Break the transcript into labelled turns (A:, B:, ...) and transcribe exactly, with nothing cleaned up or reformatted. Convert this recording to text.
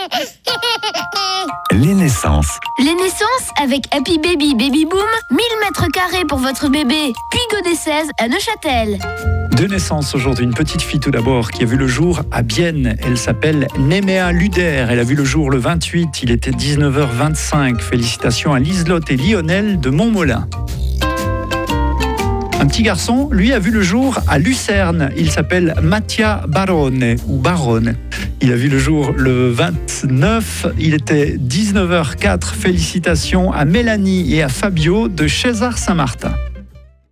A: Les naissances.
B: Les naissances avec Happy Baby Baby Boom, mille mètres carrés pour votre bébé. Puis Godet seize à Neuchâtel.
C: Deux naissances aujourd'hui. Une petite fille tout d'abord qui a vu le jour à Bienne. Elle s'appelle Néméa Luder. Elle a vu le jour le vingt-huit. Il était dix-neuf heures vingt-cinq. Félicitations à Liselotte et Lionel de Montmolin. Un petit garçon, lui, a vu le jour à Lucerne. Il s'appelle Mattia Barone ou Baronne. Il a vu le jour le vingt-neuf. Il était dix-neuf heures quatre. Félicitations à Mélanie et à Fabio de César Saint-Martin.